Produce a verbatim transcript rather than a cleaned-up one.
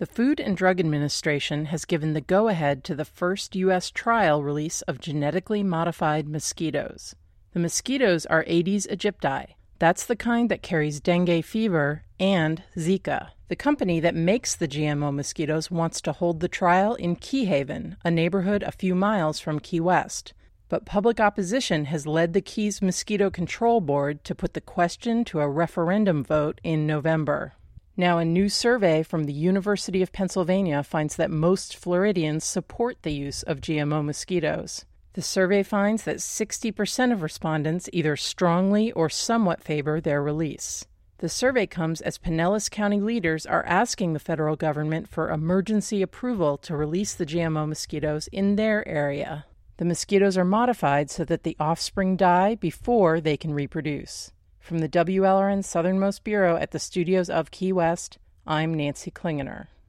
The Food and Drug Administration has given the go-ahead to the first U S trial release of genetically modified mosquitoes. The mosquitoes are Aedes aegypti. That's the kind that carries dengue fever and Zika. The company that makes the G M O mosquitoes wants to hold the trial in Key Haven, a neighborhood a few miles from Key West. But public opposition has led the Keys Mosquito Control Board to put the question to a referendum vote in November. Now, a new survey from the University of Pennsylvania finds that most Floridians support the use of G M O mosquitoes. The survey finds that sixty percent of respondents either strongly or somewhat favor their release. The survey comes as Pinellas County leaders are asking the federal government for emergency approval to release the G M O mosquitoes in their area. The mosquitoes are modified so that the offspring die before they can reproduce. From the W L R N Southernmost Bureau at the studios of Key West, I'm Nancy Klingener.